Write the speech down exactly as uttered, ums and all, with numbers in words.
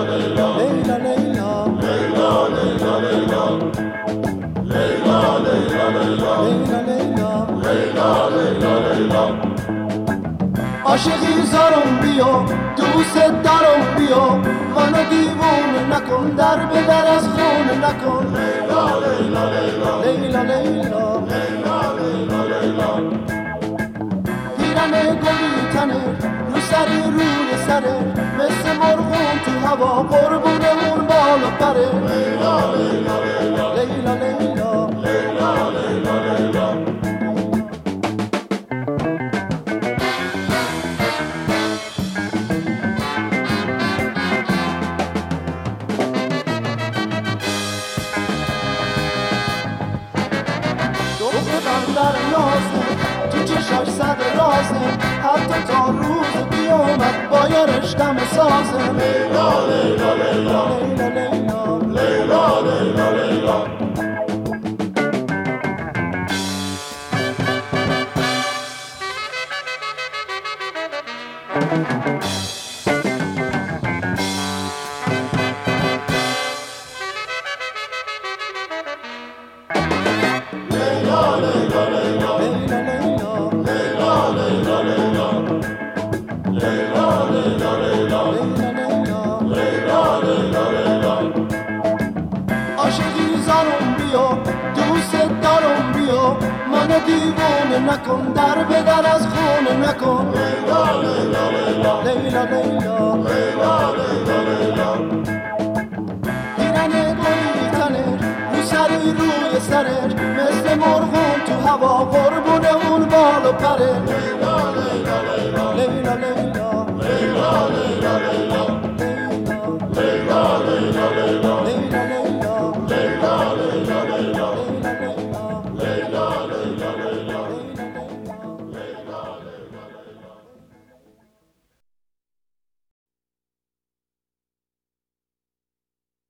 عاشقی زارم بیا دوست دارم بیا منو دیوونه نکن در به در از خونه نکن لیلا لیلا لیلا لیلا لیلا لیلا پیرن گلی تنه رو سری روی سره مثل مرغون تو هوا قربون اون بالا پره لیلا لیلا لیلا لیلا لیلا لیلا لیلا لیلا در نازه تو چشاش صد رازه حتی تا روز بیامد با یه رشتم سازه لیلا لیلا لیلا لیلا لیلا لیلا لیلا لیلا عاشقی زارم بیا دوست دارم بیا منو دیوونه نکن در به در از خونه نکن لیلا لیلا لیلا لیلا لیلا لیلا لیلا پیرن گلی تنه رو سری روی سرش مثل مرغون تو هوا قربون اون بال و پره لیلا لیلا لیلا لیلا لیلا لیلا لیلا